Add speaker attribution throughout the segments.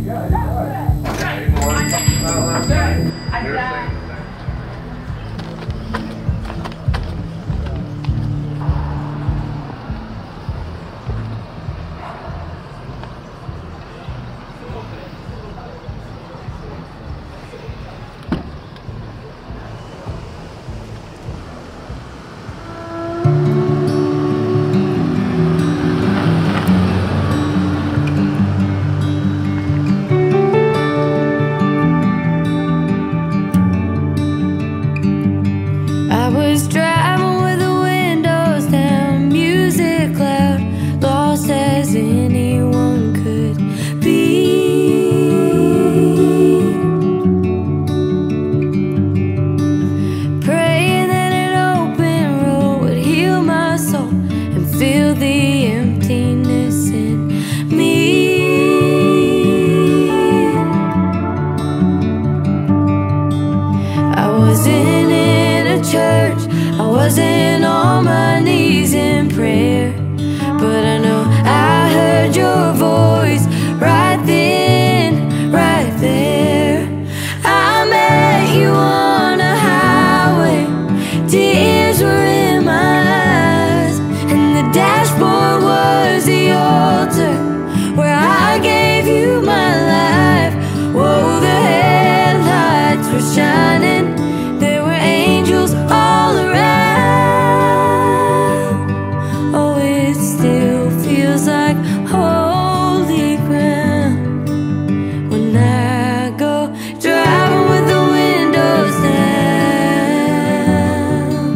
Speaker 1: I was driving with the windows down, music loud, lost as anyone could be. Praying that an open road would heal my soul and fill the emptiness in me. I wasn't in a church, I wasn't on my knees in prayer, but I know I heard your voice right then, right there. I met you on a highway, tears were in my eyes, and the dashboard was the altar where I gave you my life. Whoa, the headlights were shining, there were angels all around. Oh, it still feels like holy ground when I go driving with the windows down.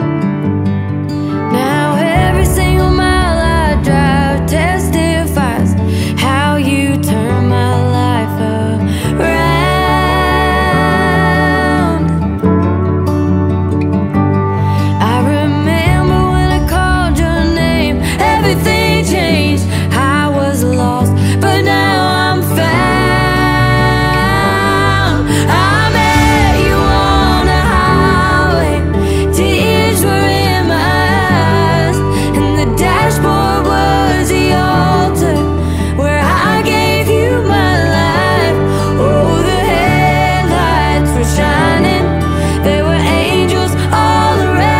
Speaker 1: Now every single mile I drive testifies how you turn my life around. I remember when I called your name, everything changed. I was lost, but now I'm found. I met you on a highway, tears were in my eyes, and the dashboard was the altar where I gave you my life. Oh, the headlights were shining, there were angels all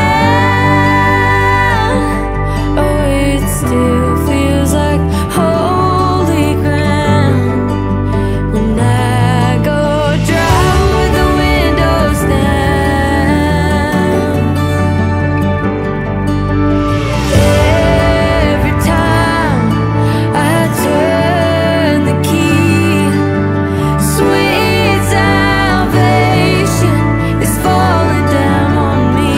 Speaker 1: around. Oh, it still feels like holy ground when I go driving with the windows down. Every time I turn the key, sweet salvation is falling down on me.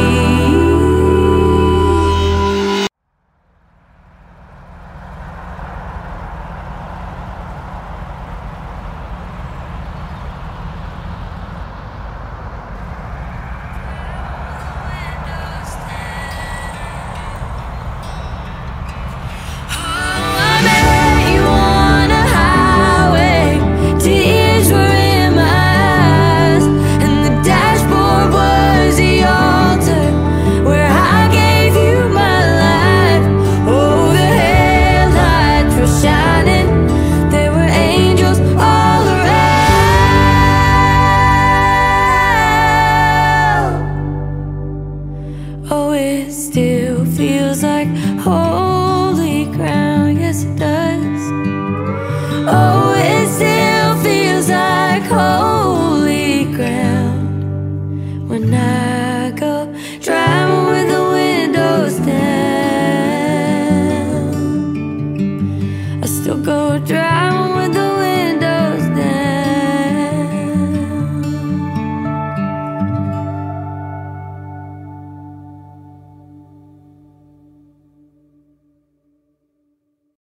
Speaker 1: I met you on a highway, tears were in my eyes, and the dashboard was the altar where I gave you my life. Oh, the headlights were shining, there were angels all around. Oh, it still feels like holy ground, yes it does. Oh, it still feels like holy ground when I go driving with the windows down. I still go driving